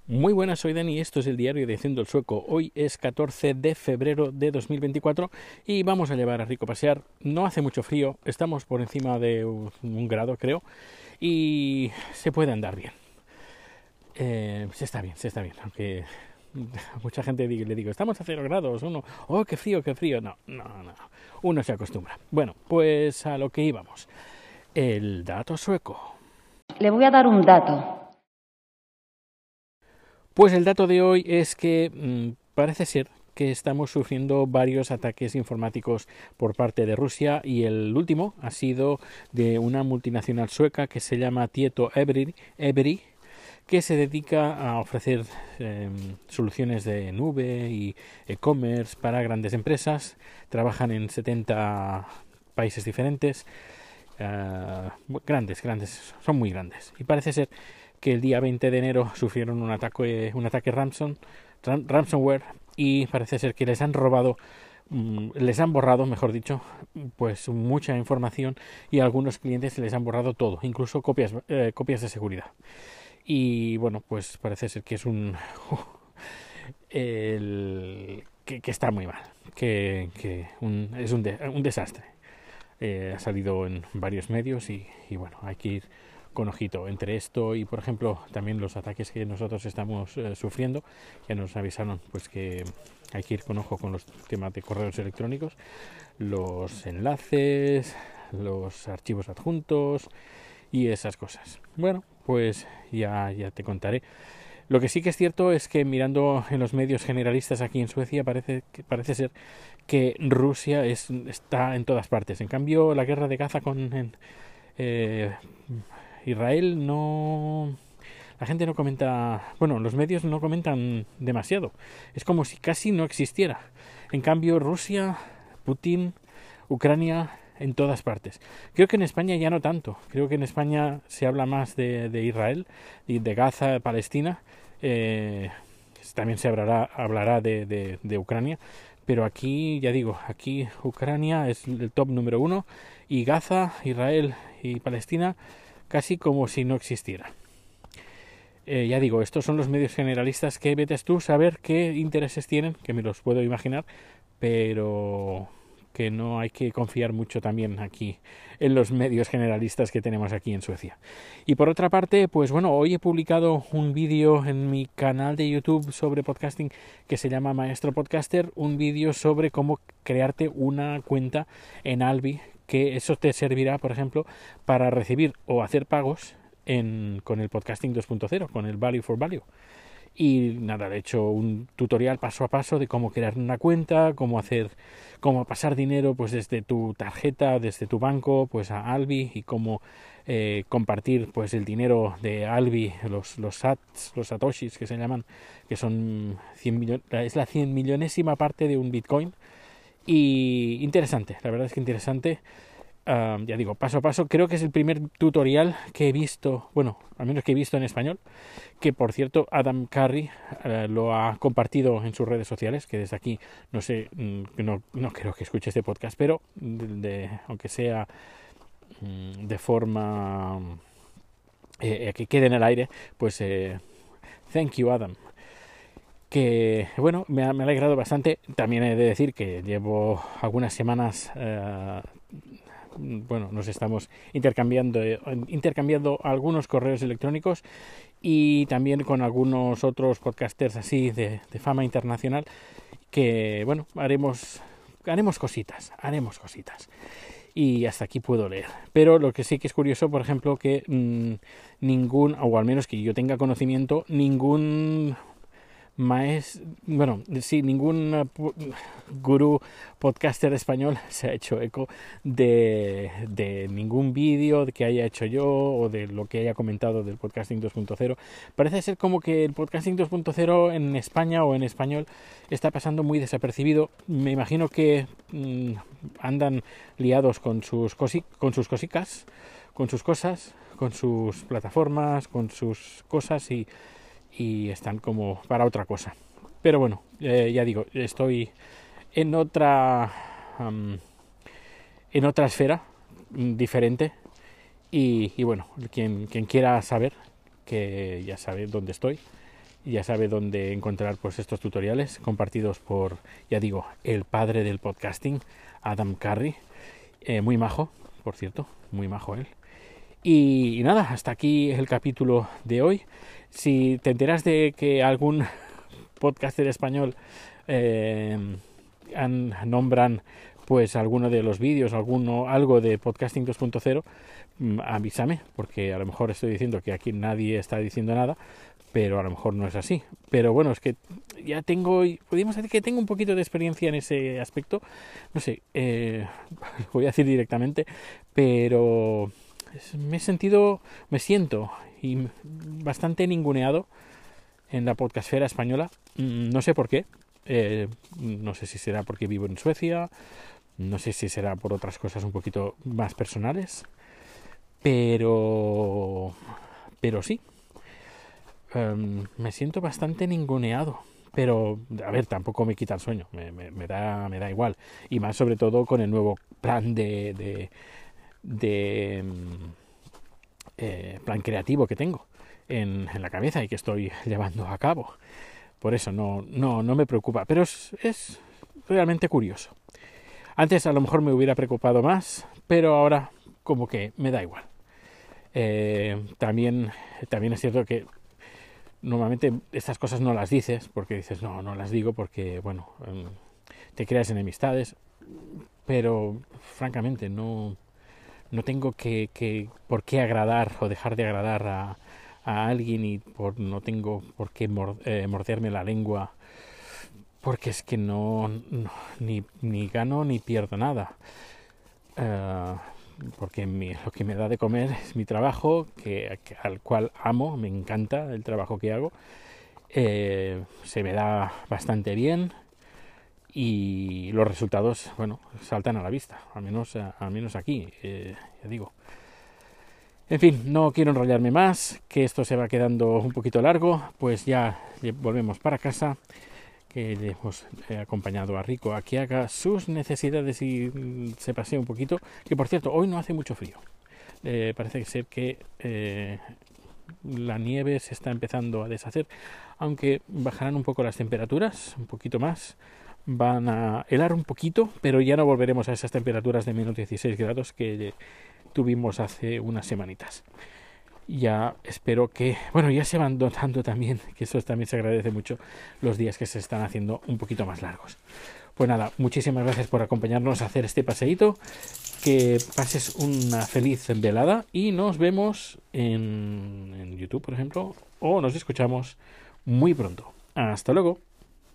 Muy buenas, soy Dani y esto es el diario de Haciendo el Sueco. Hoy es 14 de febrero de 2024 y vamos a llevar a Rico a pasear. No hace mucho frío, estamos por encima de un grado creo y se puede andar bien. Se está bien, aunque a mucha gente le digo, estamos a 0 grados, uno, oh, qué frío, no, uno se acostumbra. Bueno, pues a lo que íbamos, el dato sueco. Le voy a dar un dato. Pues el dato de hoy es que parece ser que estamos sufriendo varios ataques informáticos por parte de Rusia y el último ha sido de una multinacional sueca que se llama Tieto-Every, que se dedica a ofrecer soluciones de nube y e-commerce para grandes empresas. Trabajan en 70 países diferentes. Grandes, son muy grandes. Y parece ser que el día 20 de enero sufrieron un ataque ransomware y parece ser que les han borrado, mejor dicho, pues mucha información y a algunos clientes les han borrado todo, incluso copias de seguridad. Y bueno, pues parece ser que es que está muy mal, es un desastre. Ha salido en varios medios y bueno, hay que ir con ojito entre esto y, por ejemplo, también los ataques que nosotros estamos sufriendo. Ya nos avisaron pues que hay que ir con ojo con los temas de correos electrónicos, los enlaces, los archivos adjuntos y esas cosas. Bueno, pues ya te contaré. Lo que sí que es cierto es que mirando en los medios generalistas aquí en Suecia parece ser que Rusia está en todas partes. En cambio, la guerra de Gaza con Israel no... La gente no comenta... Bueno, los medios no comentan demasiado. Es como si casi no existiera. En cambio, Rusia, Putin, Ucrania, en todas partes. Creo que en España ya no tanto. Creo que en España se habla más de Israel y de Gaza, Palestina. También se hablará de Ucrania. Pero aquí, ya digo, aquí Ucrania es el top número 1 y Gaza, Israel y Palestina casi como si no existiera. Ya digo, estos son los medios generalistas que vetes tú saber qué intereses tienen, que me los puedo imaginar, pero que no hay que confiar mucho también aquí en los medios generalistas que tenemos aquí en Suecia. Y por otra parte, pues bueno, hoy he publicado un vídeo en mi canal de YouTube sobre podcasting que se llama Maestro Podcaster, un vídeo sobre cómo crearte una cuenta en Alvi, que eso te servirá, por ejemplo, para recibir o hacer pagos con el podcasting 2.0, con el Value for Value. Y nada, he hecho un tutorial paso a paso de cómo crear una cuenta, cómo pasar dinero pues desde tu tarjeta, desde tu banco, pues a Alvi, y cómo compartir pues el dinero de Alvi, los satoshis que se llaman, que son es la 100 millonésima parte de un Bitcoin. Y interesante, la verdad es que interesante. Ya digo, paso a paso. Creo que es el primer tutorial que he visto, bueno, al menos que he visto en español, que por cierto Adam Curry lo ha compartido en sus redes sociales, que desde aquí, no sé, no creo que escuche este podcast, pero aunque sea de forma que quede en el aire, pues thank you, Adam. Que bueno, me ha alegrado bastante. También he de decir que llevo algunas semanas bueno, nos estamos intercambiando algunos correos electrónicos y también con algunos otros podcasters así de fama internacional, que bueno, haremos cositas y hasta aquí puedo leer. Pero lo que sí que es curioso, por ejemplo, que ningún, o al menos que yo tenga conocimiento, ningún ningún gurú podcaster español se ha hecho eco de ningún vídeo que haya hecho yo o de lo que haya comentado del podcasting 2.0. Parece ser como que el podcasting 2.0 en España o en español está pasando muy desapercibido. Me imagino que andan liados con sus cosicas, con sus cosas, con sus plataformas, con sus cosas y están como para otra cosa. Pero bueno, ya digo, estoy en otra esfera diferente y bueno, quien quiera saber, que ya sabe dónde estoy, ya sabe dónde encontrar pues estos tutoriales compartidos por, ya digo, el padre del podcasting, Adam Curry, muy majo, por cierto, muy majo él. Y nada, hasta aquí el capítulo de hoy. Si te enteras de que algún podcaster español nombran pues alguno de los vídeos, algo de Podcasting 2.0, avísame, porque a lo mejor estoy diciendo que aquí nadie está diciendo nada, pero a lo mejor no es así. Pero bueno, es que ya podríamos decir que tengo un poquito de experiencia en ese aspecto. No sé, lo voy a decir directamente, pero me siento bastante ninguneado en la podcastfera española. No sé por qué. No sé si será porque vivo en Suecia, no sé si será por otras cosas un poquito más personales, pero sí, me siento bastante ninguneado. Pero, a ver, tampoco me quita el sueño, me da igual. Y más sobre todo con el nuevo plan plan creativo que tengo en la cabeza y que estoy llevando a cabo. Por eso no me preocupa, pero es realmente curioso. Antes a lo mejor me hubiera preocupado más, pero ahora como que me da igual. También es cierto que normalmente estas cosas no las dices, porque dices no las digo porque, bueno, te creas enemistades, pero francamente no tengo por qué agradar o dejar de agradar a alguien y no tengo por qué morderme la lengua, porque es que ni gano ni pierdo nada, porque lo que me da de comer es mi trabajo, al cual amo, me encanta el trabajo que hago, se me da bastante bien y los resultados, bueno, saltan a la vista, al menos aquí, ya digo. En fin, no quiero enrollarme más, que esto se va quedando un poquito largo, pues ya volvemos para casa, que le hemos acompañado a Rico a que haga sus necesidades y se pasee un poquito, que por cierto, hoy no hace mucho frío. Parece ser que la nieve se está empezando a deshacer, aunque bajarán un poco las temperaturas, un poquito más, van a helar un poquito, pero ya no volveremos a esas temperaturas de menos 16 grados que tuvimos hace unas semanitas. Ya espero que, bueno, ya se van notando también, que eso también se agradece mucho, los días que se están haciendo un poquito más largos. Pues nada, muchísimas gracias por acompañarnos a hacer este paseíto, que pases una feliz velada y nos vemos en YouTube, por ejemplo, o nos escuchamos muy pronto. Hasta luego.